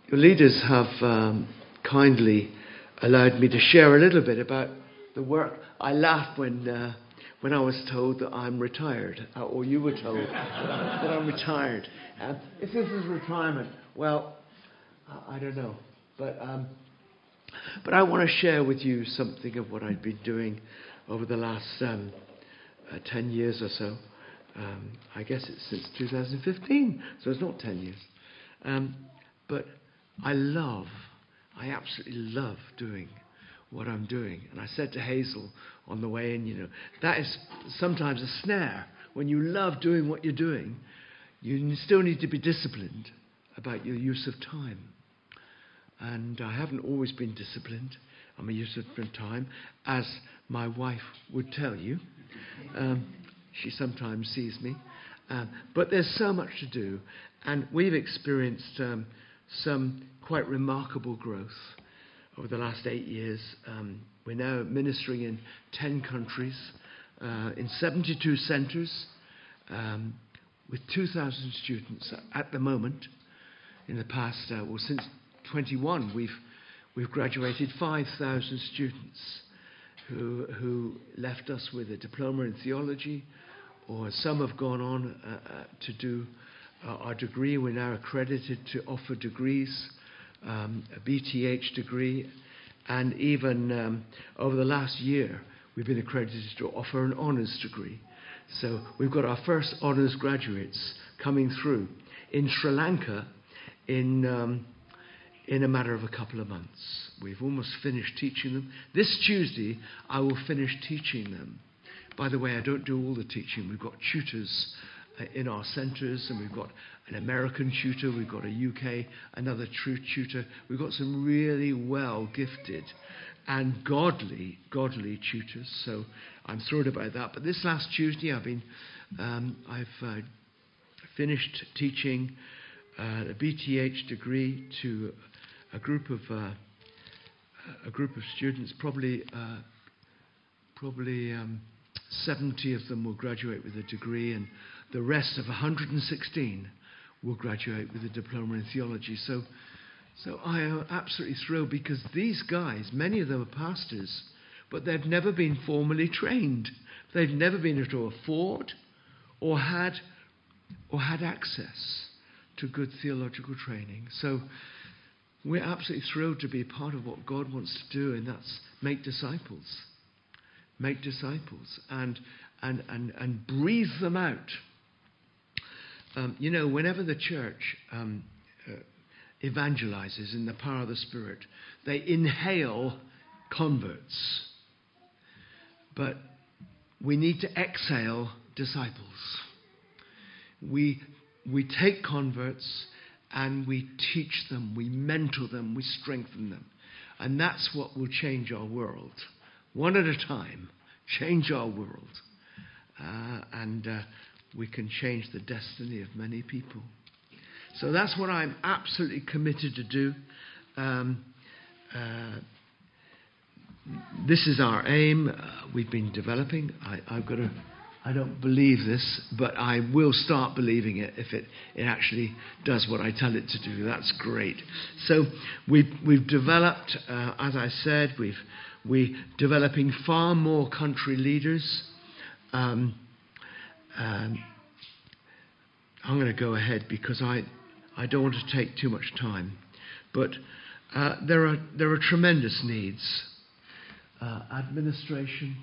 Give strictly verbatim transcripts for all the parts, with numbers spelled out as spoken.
Your leaders have um, kindly allowed me to share a little bit about the work. I laughed when uh, when I was told that I'm retired, uh, or you were told that I'm retired. Uh, if this is retirement, well, I don't know, but um, but I want to share with you something of what I've been doing over the last um, uh, ten years or so. Um, I guess it's since two thousand fifteen, so it's not ten years. Um, but I love, I absolutely love doing what I'm doing. And I said to Hazel on the way in, you know, that is sometimes a snare. When you love doing what you're doing, you still need to be disciplined about your use of time. And I haven't always been disciplined on my use of time, as my wife would tell you. Um, she sometimes sees me. Um, but there's so much to do. And we've experienced um, some quite remarkable growth over the last eight years. Um, we're now ministering in ten countries, uh, in seventy-two centres, um, with two thousand students at the moment. In the past, uh, well, since twenty-one, we've we've graduated five thousand students who who left us with a diploma in theology, or some have gone on uh, uh, to do uh, our degree. We're now accredited to offer degrees, um, a B T H degree, and even um, over the last year, we've been accredited to offer an honours degree. So we've got our first honours graduates coming through in Sri Lanka in um, in a matter of a couple of months. We've almost finished teaching them. This Tuesday, I will finish teaching them. By the way, I don't do all the teaching. We've got tutors uh, in our centres, and we've got an American tutor, we've got a U K, another true tutor. We've got some really well gifted and godly, godly tutors. So I'm thrilled about that. But this last Tuesday, I've been, um, I've uh, finished teaching uh, a B T H degree to a group of uh, a group of students. Probably, uh, probably. Um, seventy of them will graduate with a degree, and the rest of one hundred sixteen will graduate with a diploma in theology. So, so I am absolutely thrilled, because these guys, many of them are pastors, but they've never been formally trained. They've never been able to afford or had or had access to good theological training. So we're absolutely thrilled to be part of what God wants to do, and that's make disciples. Make disciples and and and and breathe them out. Um, you know, whenever the church um, uh, evangelizes in the power of the Spirit, they inhale converts. But we need to exhale disciples. We we take converts and we teach them, we mentor them, we strengthen them, and that's what will change our world. One at a time, change our world. Uh, and uh, we can change the destiny of many people. So that's what I'm absolutely committed to do. Um, uh, this is our aim. Uh, we've been developing. I, I've got to, I don't believe this, but I will start believing it if it, it actually does what I tell it to do. That's great. So we've, we've developed, uh, as I said, we've We're developing far more country leaders. Um, um, I'm going to go ahead because I, I don't want to take too much time. But uh, there are there are tremendous needs. Uh, administration.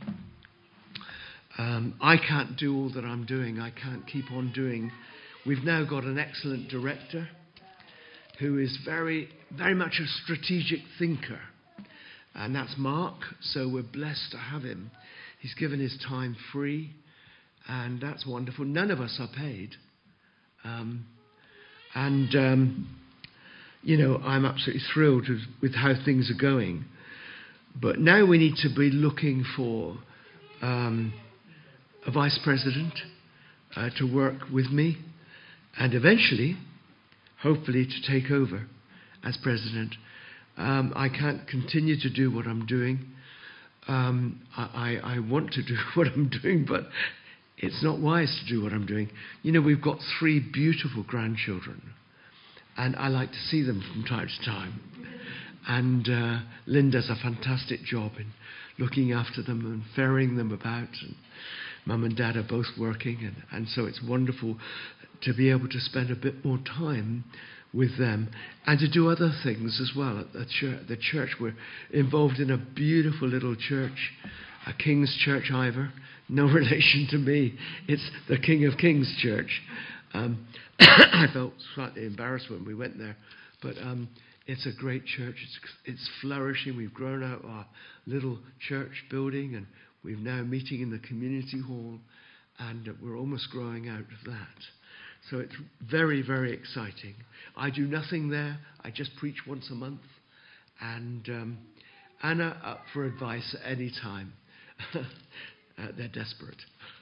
Um, I can't do all that I'm doing. I can't keep on doing. We've now got an excellent director who is very very much a strategic thinker. And that's Mark, so we're blessed to have him. He's given his time free, and that's wonderful. None of us are paid. Um, and, um, you know, I'm absolutely thrilled with, with how things are going. But now we need to be looking for um, a vice president uh, to work with me, and eventually, hopefully, to take over as president. Um, I can't continue to do what I'm doing. Um, I, I, I want to do what I'm doing, but it's not wise to do what I'm doing. You know, we've got three beautiful grandchildren. and I like to see them from time to time. And uh, Lynn does a fantastic job in looking after them and ferrying them about. And Mum and Dad are both working, and, and so it's wonderful to be able to spend a bit more time with them and to do other things as well at the church. The church, we're involved in a beautiful little church, a King's Church Ivor, no relation to me. It's the King of Kings Church. Um, I felt slightly embarrassed when we went there, but um, it's a great church. It's, it's flourishing. We've grown out our little church building, and we're now meeting in the community hall, and we're almost growing out of that. So it's very, very exciting. I do nothing there. I just preach once a month. And um, Anna up for advice at any time. uh, they're desperate.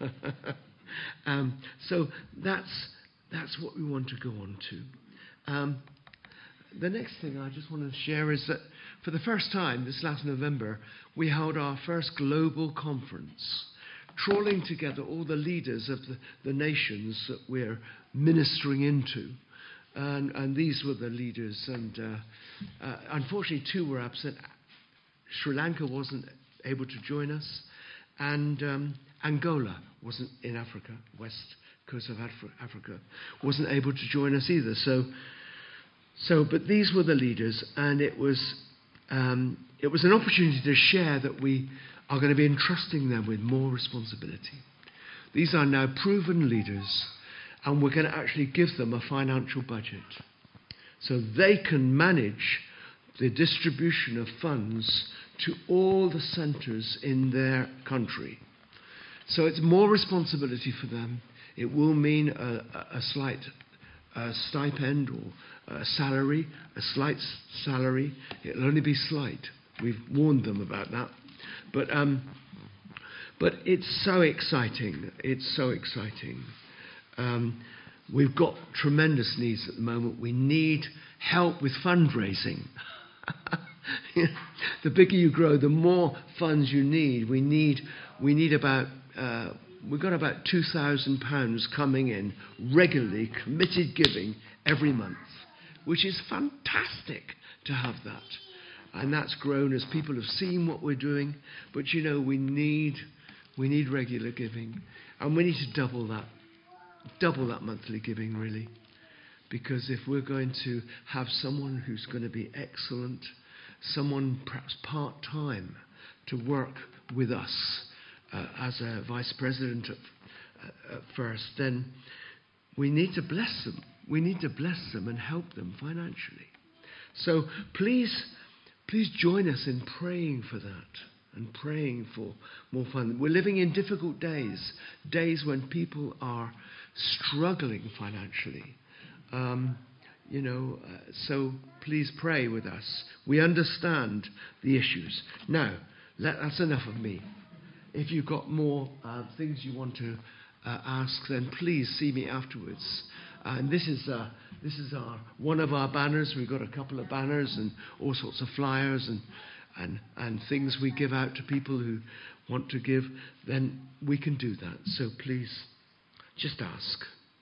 um, so that's that's what we want to go on to. Um, the next thing I just want to share is that for the first time this last November, we held our first global conference, trawling together all the leaders of the, the nations that we're ministering into. And, and these were the leaders. And uh, uh, unfortunately, two were absent. Sri Lanka wasn't able to join us. And um, Angola wasn't in Africa, west coast of Af- Africa, wasn't able to join us either. So, so, but these were the leaders. And it was, um, it was an opportunity to share that we are going to be entrusting them with more responsibility. These are now proven leaders, and we're going to actually give them a financial budget so they can manage the distribution of funds to all the centres in their country. So it's more responsibility for them. It will mean a, a slight a stipend or a salary, a slight salary. It'll only be slight. We've warned them about that. But um, but it's so exciting. It's so exciting. Um, we've got tremendous needs at the moment. We need help with fundraising. The bigger you grow, the more funds you need. We need we need about uh, we've got about two thousand pounds coming in regularly, committed giving every month, which is fantastic to have that. And that's grown as people have seen what we're doing. But, you know, we need we need regular giving. And we need to double that. Double that monthly giving, really. Because if we're going to have someone who's going to be excellent, someone perhaps part-time to work with us uh, as a vice president at, uh, at first, then we need to bless them. We need to bless them and help them financially. So please... Please join us in praying for that and praying for more fun. We're living in difficult days, days when people are struggling financially. Um, you know, uh, so please pray with us. We understand the issues. Now, let, that's enough of me. If you've got more uh, things you want to uh, ask, then please see me afterwards. Uh, and this is uh, this is our one of our banners. We've got a couple of banners and all sorts of flyers and and and things we give out to people who want to give. Then we can do that. So please, just ask.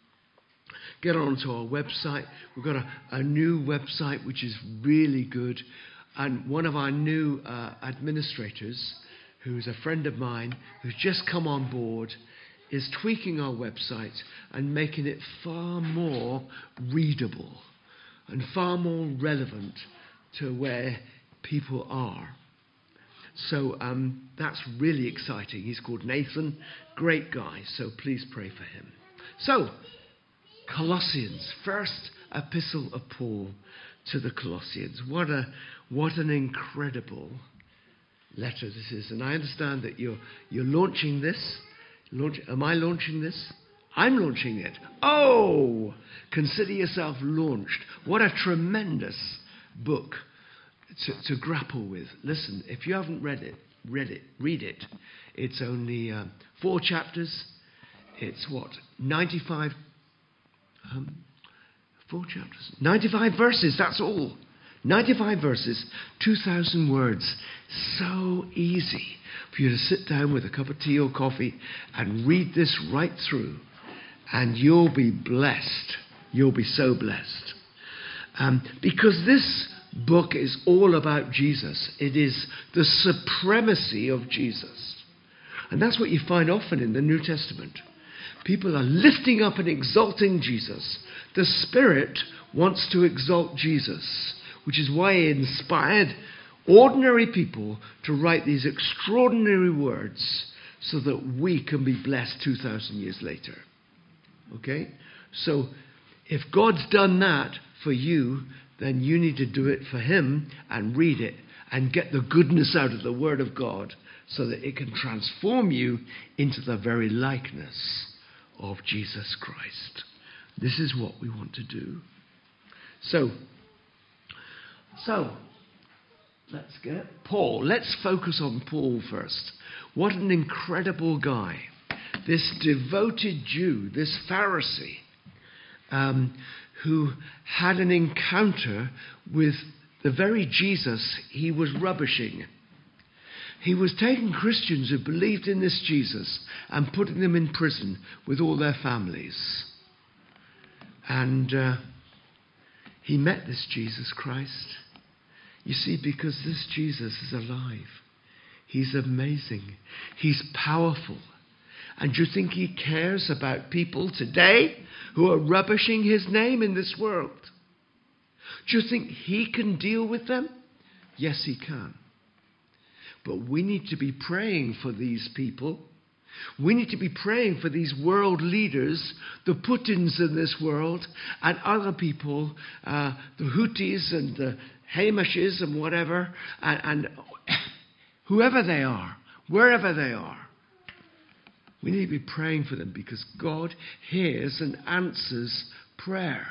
Get onto our website. We've got a, a new website which is really good, and one of our new uh, administrators, who's a friend of mine, who's just come on board, is tweaking our website and making it far more readable and far more relevant to where people are. So um, that's really exciting. He's called Nathan, great guy, so please pray for him. So, Colossians, first epistle of Paul to the Colossians. What a what an incredible letter this is. And I understand that you're you're launching this. Launch, am I launching this? I'm launching it. Oh, consider yourself launched. What a tremendous book to, to grapple with. Listen, if you haven't read it, read it, read it. It's only um, four chapters. It's what, ninety-five, um, four chapters, ninety-five verses. That's all. ninety-five verses, two thousand words. So easy for you to sit down with a cup of tea or coffee and read this right through. And you'll be blessed. You'll be so blessed. Um, because this book is all about Jesus. It is the supremacy of Jesus. And that's what you find often in the New Testament. People are lifting up and exalting Jesus. The Spirit wants to exalt Jesus, which is why He inspired ordinary people to write these extraordinary words so that we can be blessed two thousand years later. Okay? So, if God's done that for you, then you need to do it for Him and read it and get the goodness out of the Word of God so that it can transform you into the very likeness of Jesus Christ. This is what we want to do. So, so let's get Paul. Let's focus on Paul first. What an incredible guy. This devoted Jew, this Pharisee, um, who had an encounter with the very Jesus he was rubbishing. He was taking Christians who believed in this Jesus and putting them in prison with all their families. And uh, he met this Jesus Christ. You see, because this Jesus is alive. He's amazing. He's powerful. And do you think He cares about people today who are rubbishing His name in this world? Do you think He can deal with them? Yes, He can. But we need to be praying for these people. We need to be praying for these world leaders, the Putins in this world, and other people, uh, the Houthis and the Hamishes and whatever, and, and whoever they are, wherever they are. We need to be praying for them because God hears and answers prayer.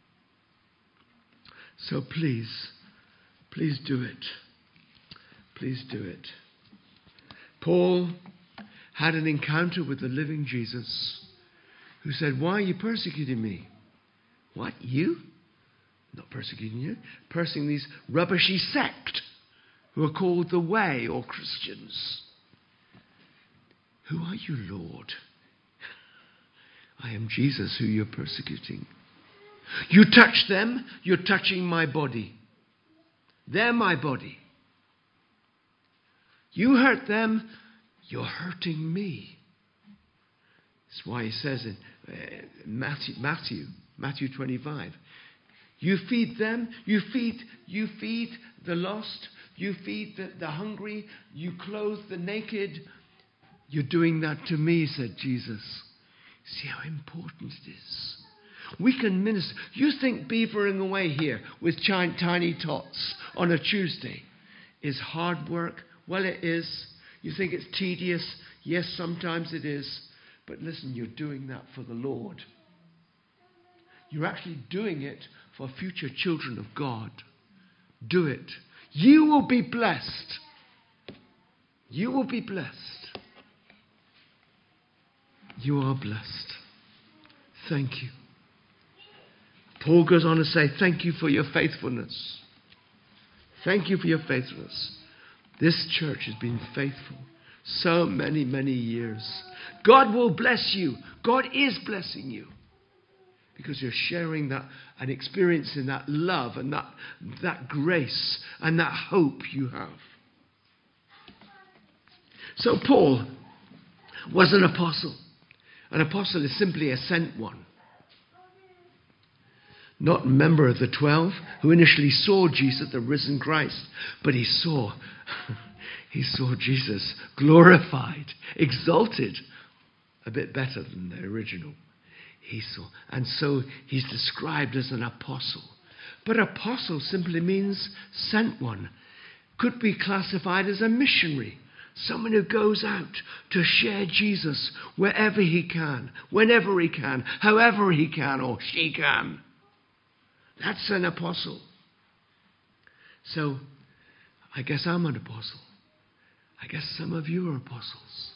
So please, please do it. Please do it. Paul had an encounter with the living Jesus who said, "Why are you persecuting me?" What? You? Not persecuting you. Persecuting these rubbishy sect who are called the Way or Christians. Who are you, Lord? I am Jesus who you're persecuting. You touch them, you're touching my body. They're my body. You hurt them, you're hurting me. That's why he says in uh, Matthew, Matthew, Matthew twenty-five, you feed them, you feed, you feed the lost, you feed the, the hungry, you clothe the naked. You're doing that to me, said Jesus. See how important it is. We can minister. You think beavering away here with tiny, tiny tots on a Tuesday is hard work? Well, it is. You think it's tedious? Yes, sometimes it is. But listen, you're doing that for the Lord. You're actually doing it for future children of God. Do it. You will be blessed. You will be blessed. You are blessed. Thank you. Paul goes on to say, thank you for your faithfulness. Thank you for your faithfulness. This church has been faithful so many, many years. God will bless you. God is blessing you. Because you're sharing that and experiencing that love and that, that grace and that hope you have. So Paul was an apostle. An apostle is simply a sent one. Not a member of the twelve who initially saw Jesus, the risen Christ, but he saw, he saw Jesus glorified, exalted, a bit better than the original. He saw, and so he's described as an apostle. But apostle simply means sent one. Could be classified as a missionary. Someone who goes out to share Jesus wherever he can, whenever he can, however he can or she can. That's an apostle. So, I guess I'm an apostle. I guess some of you are apostles.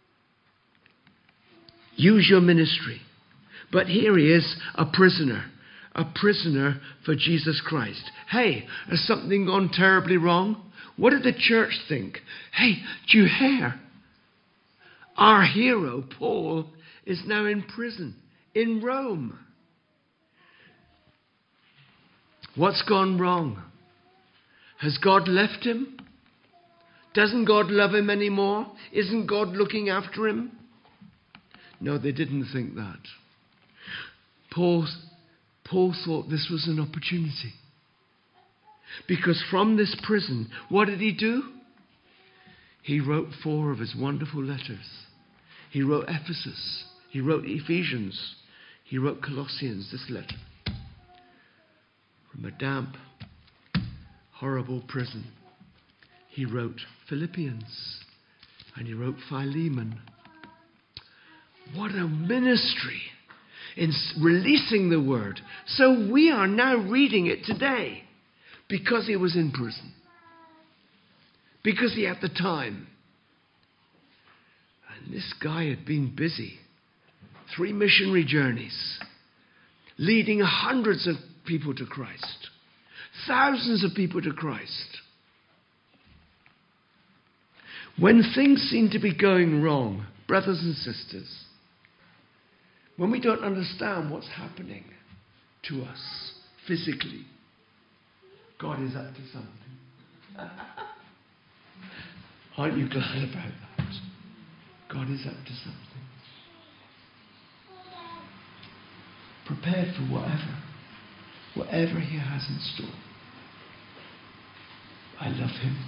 Use your ministry. But here he is, a prisoner. A prisoner for Jesus Christ. Hey, has something gone terribly wrong? What did the church think? Hey, do you hear? Our hero, Paul, is now in prison in Rome. What's gone wrong? Has God left him? Doesn't God love him anymore? Isn't God looking after him? No, they didn't think that. Paul, Paul thought this was an opportunity. Because from this prison, what did he do? He wrote four of his wonderful letters. He wrote Ephesus. He wrote Ephesians. He wrote Colossians, this letter. From a damp, horrible prison. He wrote Philippians. And he wrote Philemon. What a ministry in releasing the word. So we are now reading it today because he was in prison. Because he had the time. And this guy had been busy. Three missionary journeys. Leading hundreds of people to Christ. Thousands of people to Christ. When things seem to be going wrong, brothers and sisters, when we don't understand what's happening to us physically, God is up to something. Aren't you glad about that? God is up to something. Prepared for whatever, whatever he has in store. I love him.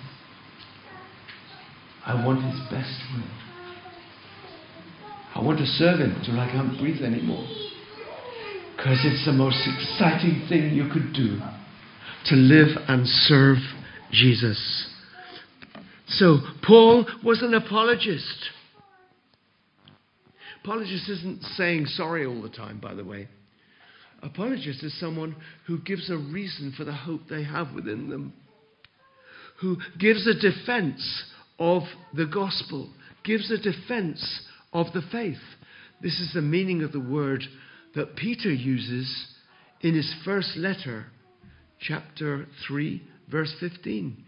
I want his best will. I want to serve him till I can't breathe anymore. Because it's the most exciting thing you could do, to live and serve Jesus. So, Paul was an apologist. Apologist isn't saying sorry all the time, by the way. Apologist is someone who gives a reason for the hope they have within them. Who gives a defense of the gospel. Gives a defense of the faith. This is the meaning of the word that Peter uses in his first letter, chapter three, verse fifteen.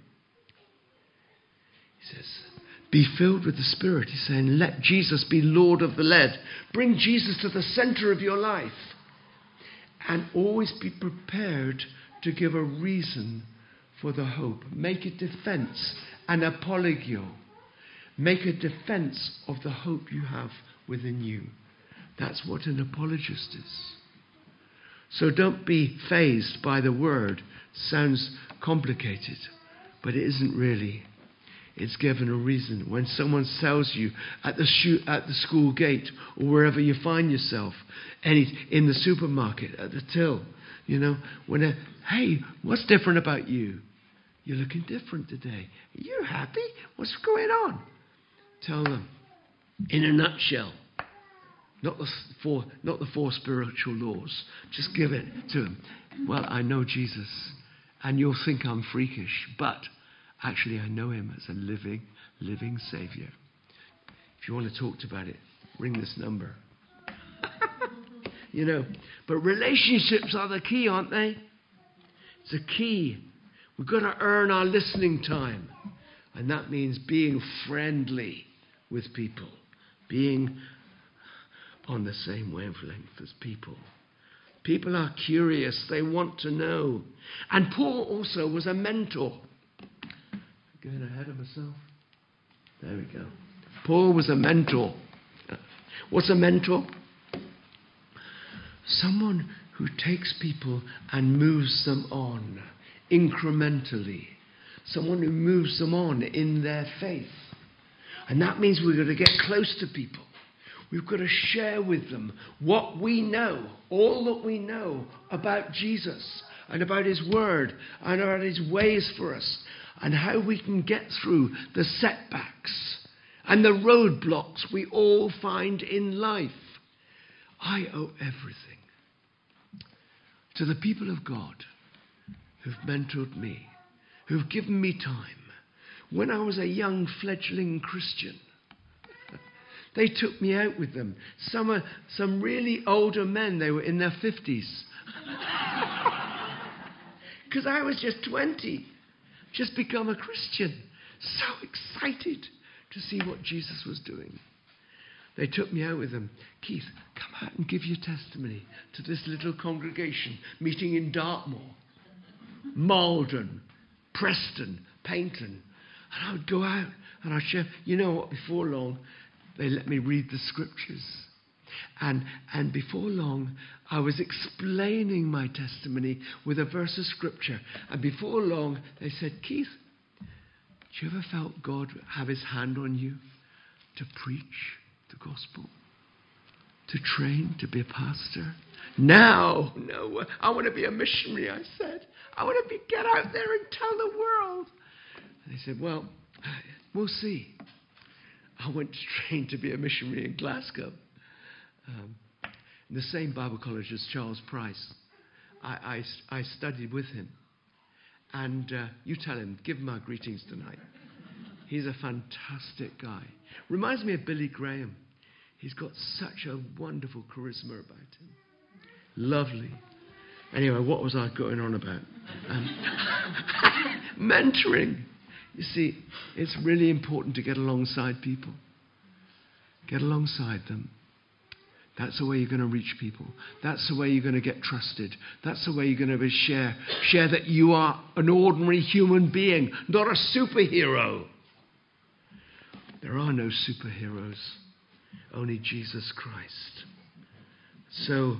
He says, be filled with the Spirit. He's saying, let Jesus be Lord of the lead. Bring Jesus to the center of your life. And always be prepared to give a reason for the hope. Make a defense, an apologio. Make a defense of the hope you have within you. That's what an apologist is. So don't be fazed by the word. Sounds complicated, but it isn't really. It's given a reason. When someone sells you at the shoe, at the school gate or wherever you find yourself, any in the supermarket, at the till, you know, when a, hey, what's different about you? You're looking different today. Are you happy? What's going on? Tell them, in a nutshell, not the four, not the four spiritual laws. Just give it to them. Well, I know Jesus, and you'll think I'm freakish, but actually I know him as a living, living Saviour. If you want to talk about it, ring this number. You know, but relationships are the key, aren't they? It's a key. We've got to earn our listening time. And that means being friendly with people. Being on the same wavelength as people. People are curious. They want to know. And Paul also was a mentor. Going ahead of myself. There we go. Paul was a mentor. What's a mentor? Someone who takes people and moves them on incrementally. Someone who moves them on in their faith. And that means we've got to get close to people. We've got to share with them what we know, all that we know about Jesus and about his word and about his ways for us and how we can get through the setbacks and the roadblocks we all find in life. I owe everything to the people of God who've mentored me, who've given me time. When I was a young fledgling Christian, they took me out with them. Some uh, some really older men, they were in their fifties. Because I was just twenty, just become a Christian. So excited to see what Jesus was doing. They took me out with them. Keith, come out and give your testimony to this little congregation meeting in Dartmoor. Malden, Preston, Paynton. And I would go out and I'd share. You know what? Before long, they let me read the scriptures. And, and before long, I was explaining my testimony with a verse of scripture. And before long, they said, Keith, do you ever felt God have his hand on you to preach the gospel? To train, to be a pastor? Now, no, I want to be a missionary, I said. I want to be, get out there and tell the world. And they said, well, we'll see. I went to train to be a missionary in Glasgow. Um, in the same Bible college as Charles Price. I, I, I studied with him. And uh, you tell him, give him our greetings tonight. He's a fantastic guy. Reminds me of Billy Graham. He's got such a wonderful charisma about him. Lovely. Anyway, what was I going on about? Um, mentoring. You see, it's really important to get alongside people. Get alongside them. That's the way you're going to reach people. That's the way you're going to get trusted. That's the way you're going to share, share that you are an ordinary human being, not a superhero. There are no superheroes, only Jesus Christ. So,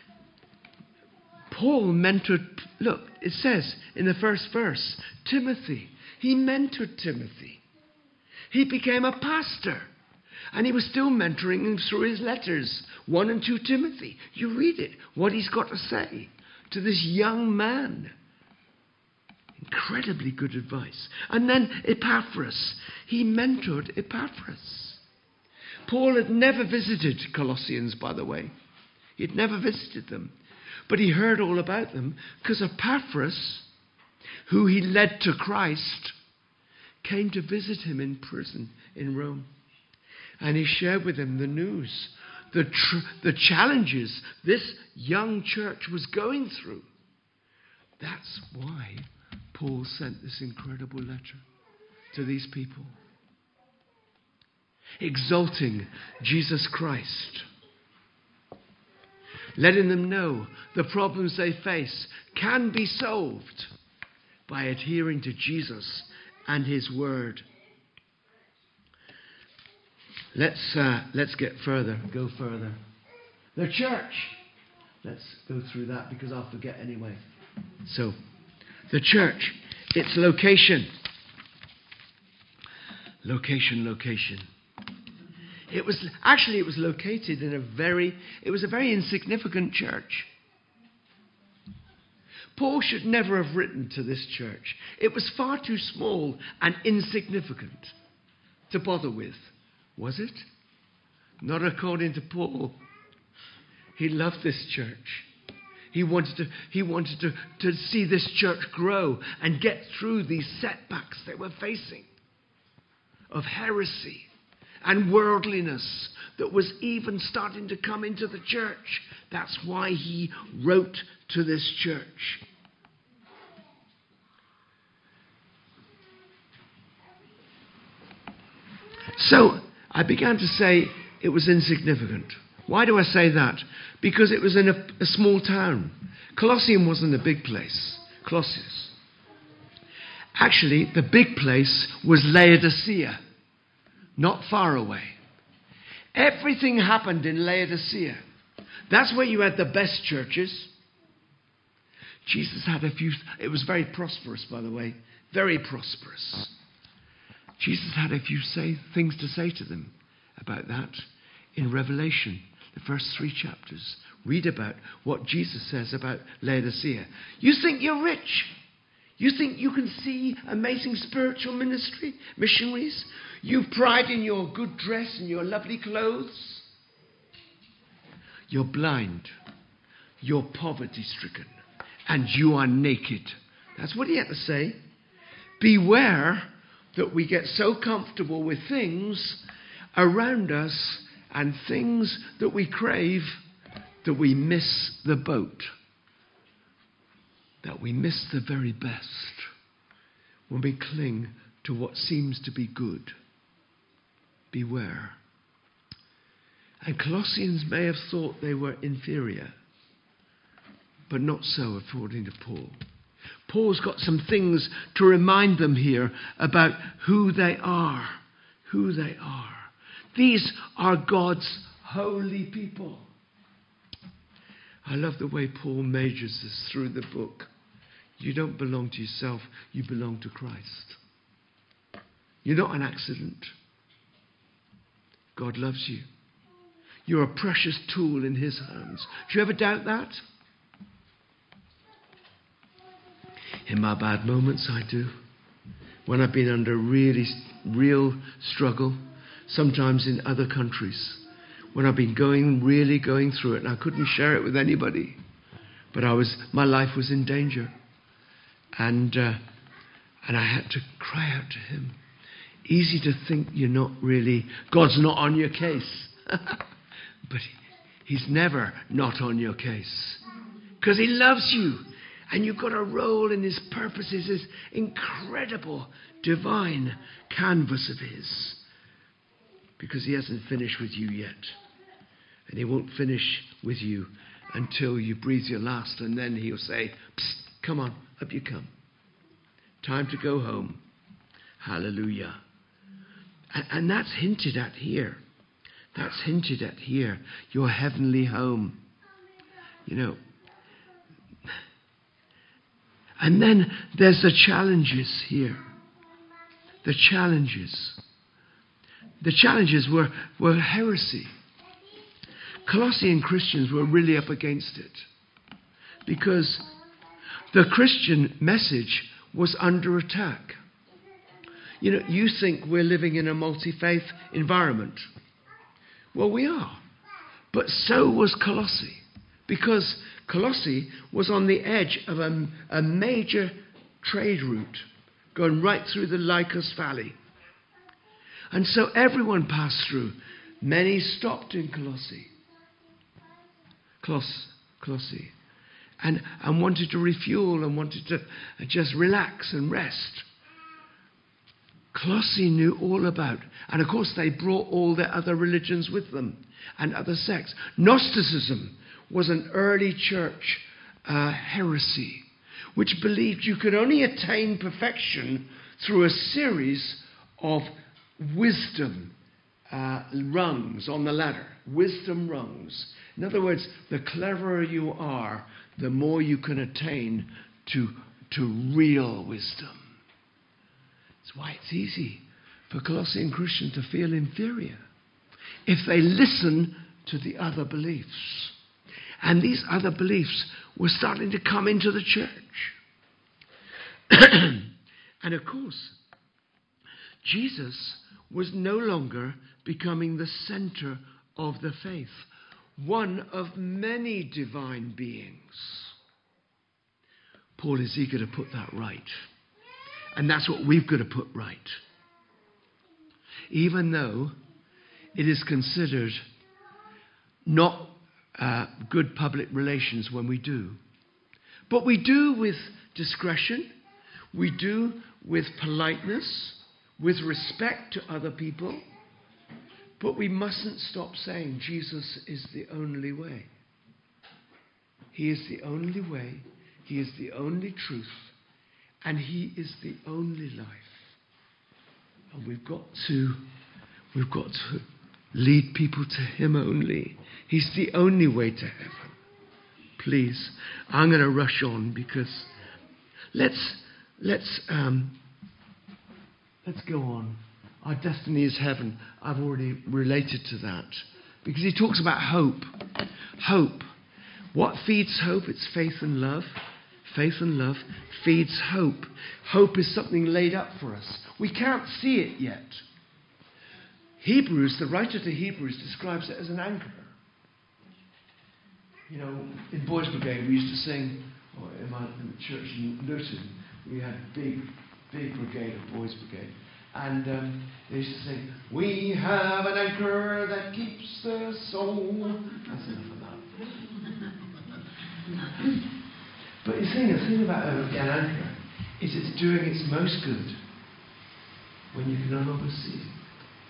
Paul mentored, look, it says in the first verse, Timothy. He mentored Timothy. He became a pastor. And he was still mentoring him through his letters, one and two Timothy. You read it, what he's got to say to this young man. Incredibly good advice. And then Epaphras. He mentored Epaphras. Paul had never visited Colossians, by the way. He had never visited them. But he heard all about them because Epaphras, who he led to Christ, came to visit him in prison in Rome. And he shared with him the news, the tr- the challenges this young church was going through. That's why Paul sent this incredible letter to these people, exalting Jesus Christ, letting them know the problems they face can be solved by adhering to Jesus and his word. Let's uh, let's get further, go further. The church. Let's go through that because I'll forget anyway. So, the church, its location. Location, location. It was actually it was located in a very it was a very insignificant church. Paul should never have written to this church. It was far too small and insignificant to bother with. Was it? Not according to Paul. He loved this church. He wanted to, he wanted to, to see this church grow and get through these setbacks they were facing of heresy and worldliness that was even starting to come into the church. That's why he wrote to this church. So, I began to say it was insignificant. Why do I say that? Because it was in a, a small town. Colosseum wasn't a big place. Colossus. Actually, the big place was Laodicea, not far away. Everything happened in Laodicea. That's where you had the best churches. Jesus had a few. It was very prosperous, by the way. Very prosperous. Jesus had a few say, things to say to them about that in Revelation, the first three chapters. Read about what Jesus says about Laodicea. You think you're rich? You think you can see amazing spiritual ministry, missionaries? You've pride in your good dress and your lovely clothes? You're blind. You're poverty-stricken. And you are naked. That's what he had to say. Beware that we get so comfortable with things around us and things that we crave that we miss the boat. That we miss the very best when we cling to what seems to be good. Beware. And Colossians may have thought they were inferior, but not so according to Paul. Paul's got some things to remind them here about who they are. Who they are. These are God's holy people. I love the way Paul measures this through the book. You don't belong to yourself, you belong to Christ. You're not an accident. God loves you. You're a precious tool in his hands. Do you ever doubt that? In my bad moments, I do. When I've been under really, real struggle, sometimes in other countries, when I've been going, really going through it, and I couldn't share it with anybody, but I was, my life was in danger, and uh, and I had to cry out to him. Easy to think you're not really, God's not on your case, but he's never not on your case, because he loves you. And you've got a role in his purposes, his incredible divine canvas of his. Because he hasn't finished with you yet. And he won't finish with you until you breathe your last. And then he'll say, psst, come on, up you come. Time to go home. Hallelujah. And, and that's hinted at here. That's hinted at here. Your heavenly home. You know. And then there's the challenges here. The challenges. The challenges were, were heresy. Colossian Christians were really up against it. Because the Christian message was under attack. You know, you think we're living in a multi-faith environment. Well, we are. But so was Colossae. Because Colossae was on the edge of a, a major trade route going right through the Lycus Valley. And so everyone passed through. Many stopped in Colossae. Coloss, Colossae. And, and wanted to refuel and wanted to just relax and rest. Colossae knew all about, and of course they brought all their other religions with them and other sects. Gnosticism was an early church uh, heresy, which believed you could only attain perfection through a series of wisdom uh, rungs on the ladder. Wisdom rungs. In other words, the cleverer you are, the more you can attain to, to real wisdom. That's why it's easy for Colossian Christians to feel inferior if they listen to the other beliefs. And these other beliefs were starting to come into the church. And of course, Jesus was no longer becoming the center of the faith, one of many divine beings. Paul is eager to put that right. And that's what we've got to put right. Even though it is considered not Uh, good public relations when we do. But we do with discretion, we do with politeness, with respect to other people, but we mustn't stop saying Jesus is the only way. He is the only way, he is the only truth, and he is the only life. And we've got to, we've got to lead people to him only. He's the only way to heaven. Please, I'm going to rush on because let's let's um, let's go on. Our destiny is heaven. I've already related to that because he talks about hope. Hope. What feeds hope? It's faith and love. Faith and love feeds hope. Hope is something laid up for us. We can't see it yet. Hebrews, the writer to Hebrews, describes it as an anchor. You know, in Boys Brigade, we used to sing, or in my in the church in Luton, we had a big, big brigade of Boys Brigade. And um, they used to sing, we have an anchor that keeps the soul. That's enough of that. But the thing, the thing about an anchor is it's doing its most good when you can no longer see it.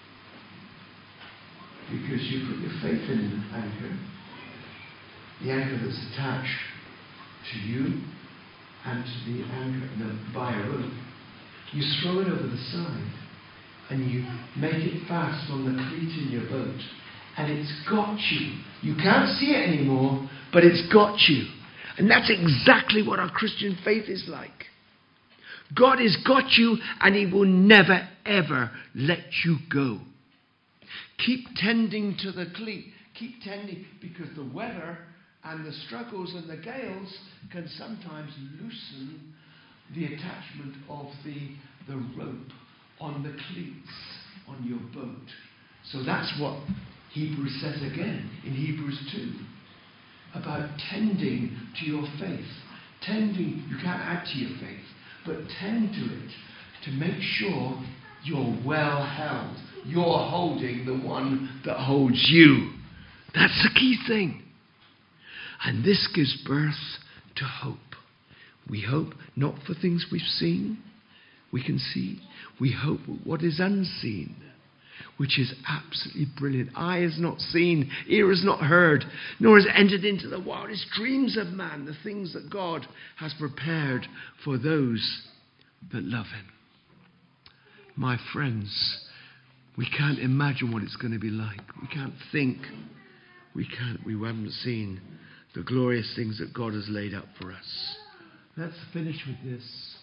Because you put your faith in the anchor, the anchor that's attached to you and to the anchor no, by a rope. You throw it over the side and you make it fast on the cleat in your boat. And it's got you. You can't see it anymore, but it's got you. And that's exactly what our Christian faith is like. God has got you and he will never, ever let you go. Keep tending to the cleat. Keep tending, because the weather and the struggles and the gales can sometimes loosen the attachment of the, the rope on the cleats on your boat. So that's what Hebrews says again in Hebrews two about tending to your faith. Tending, you can't add to your faith, but tend to it to make sure you're well held. You're holding the one that holds you. That's the key thing. And this gives birth to hope. We hope not for things we've seen, we can see. We hope what is unseen, which is absolutely brilliant. Eye has not seen, ear has not heard, nor has entered into the wildest dreams of man the things that God has prepared for those that love him. My friends, we can't imagine what it's going to be like. We can't think. We can't. We haven't seen the glorious things that God has laid up for us. Let's finish with this.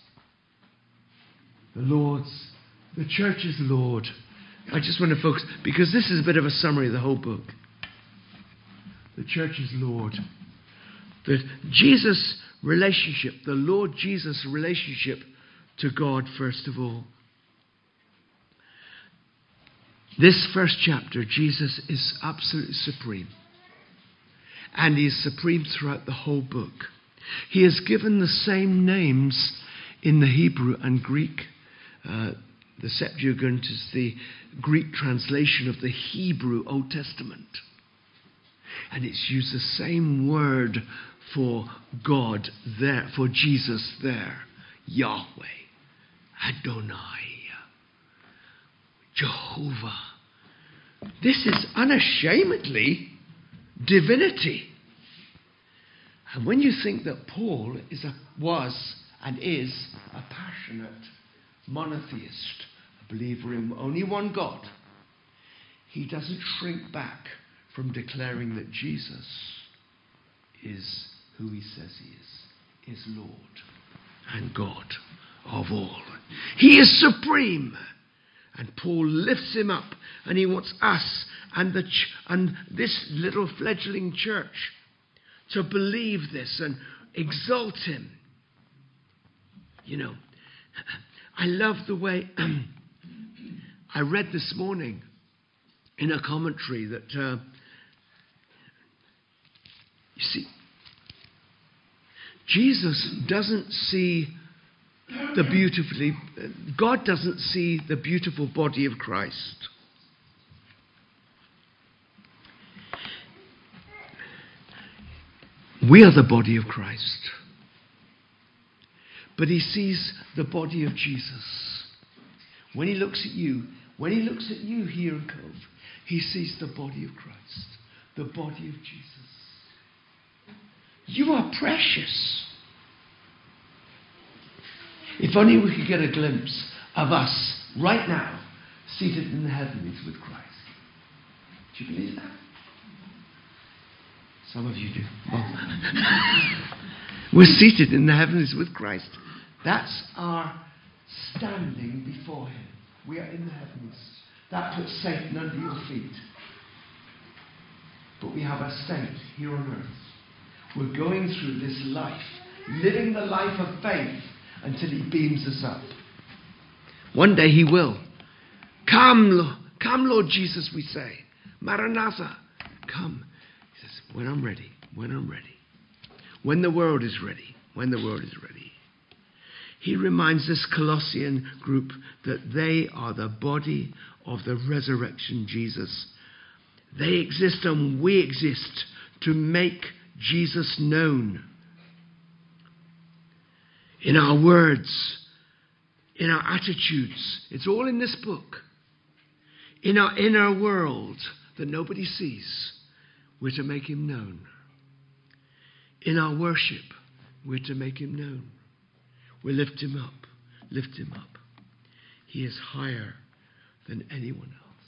The Lord's, the church's Lord. I just want to focus, because this is a bit of a summary of the whole book. The church's Lord. The Jesus relationship, the Lord Jesus relationship to God, first of all. This first chapter, Jesus is absolutely supreme. And he is supreme throughout the whole book. He has given the same names in the Hebrew and Greek. Uh, the Septuagint is the Greek translation of the Hebrew Old Testament. And it's used the same word for God there, for Jesus there. Yahweh, Adonai, Jehovah. This is unashamedly divinity. And when you think that Paul is a, was and is a passionate monotheist, a believer in only one God, he doesn't shrink back from declaring that Jesus is who he says he is, is Lord and God of all. He is supreme. And Paul lifts him up, and he wants us and the ch- and this little fledgling church to believe this and exalt him. You know, I love the way I read this morning in a commentary that uh, you see, Jesus doesn't see the beautifully, God doesn't see the beautiful body of Christ. We are the body of Christ. But he sees the body of Jesus. When he looks at you, when he looks at you here in Cove, he sees the body of Christ, the body of Jesus. You are precious. If only we could get a glimpse of us right now, seated in the heavenlies with Christ. Do you believe that? Some of you do. Well, we're seated in the heavenlies with Christ. That's our standing before him. We are in the heavens. That puts Satan under your feet. But we have a state here on earth. We're going through this life, living the life of faith, until he beams us up. One day he will. Come, come, Lord Jesus, we say. Maranatha, come. He says, when I'm ready, when I'm ready. When the world is ready, when the world is ready. He reminds this Colossian group that they are the body of the resurrection Jesus. They exist and we exist to make Jesus known. In our words, in our attitudes. It's all in this book. In our inner world that nobody sees, we're to make him known. In our worship, we're to make him known. We lift him up. Lift him up. He is higher than anyone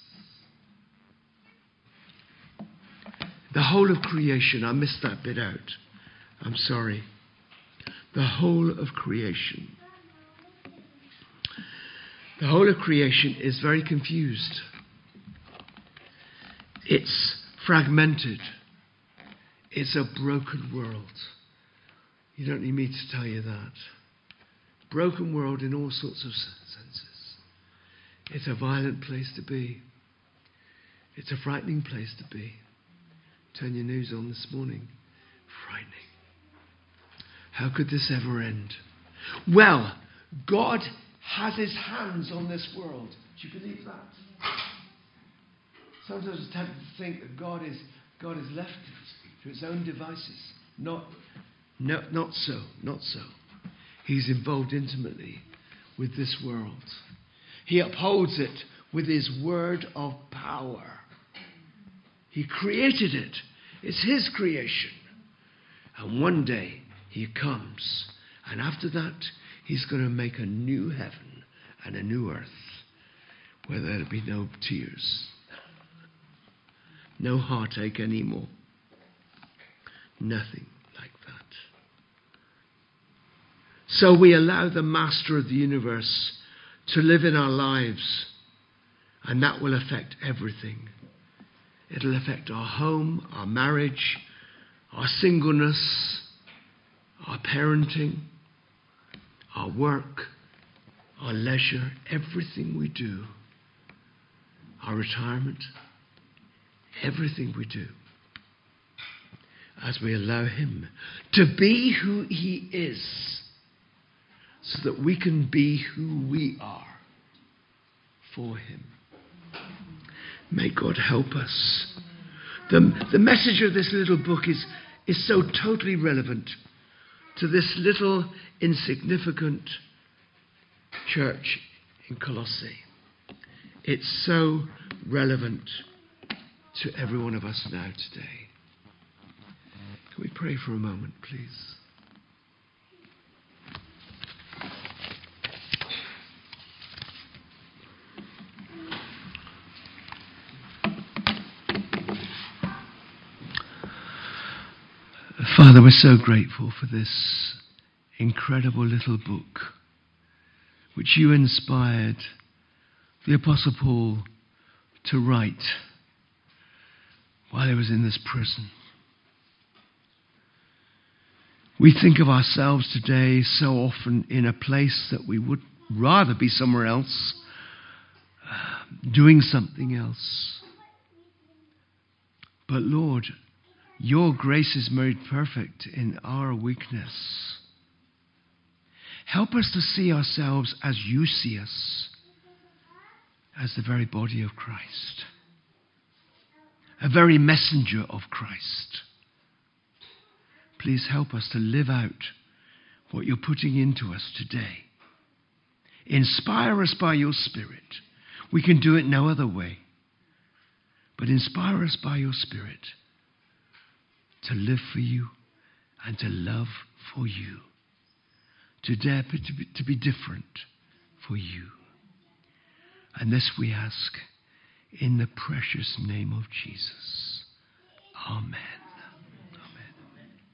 else. The whole of creation, I missed that bit out. I'm sorry. The whole of creation. The whole of creation is very confused. It's fragmented. It's a broken world. You don't need me to tell you that. Broken world in all sorts of senses. It's a violent place to be. It's a frightening place to be. Turn your news on this morning. Frightening. How could this ever end? Well, God has his hands on this world. Do you believe that? Sometimes it's tempting to think that God is God is left to its own devices. Not, no, not so. Not so. He's involved intimately with this world. He upholds it with his word of power. He created it. It's his creation. And one day he comes. And after that, he's going to make a new heaven and a new earth where there'll be no tears. No heartache anymore. Nothing like that. So we allow the master of the universe to live in our lives, and that will affect everything. It'll affect our home, our marriage, our singleness, our parenting, our work, our leisure, everything we do, our retirement, everything we do, as we allow him to be who he is, so that we can be who we are for him. May God help us. The, the message of this little book is, is so totally relevant to this little insignificant church in Colossae. It's so relevant to every one of us now today. Can we pray for a moment, please? Father, we're so grateful for this incredible little book which you inspired the Apostle Paul to write while he was in this prison. We think of ourselves today so often in a place that we would rather be somewhere else, uh, doing something else. But Lord, your grace is made perfect in our weakness. Help us to see ourselves as you see us, as the very body of Christ, a very messenger of Christ. Please help us to live out what you're putting into us today. Inspire us by your Spirit. We can do it no other way. But inspire us by your Spirit to live for you and to love for you. To dare to be, to be different for you. And this we ask in the precious name of Jesus. Amen.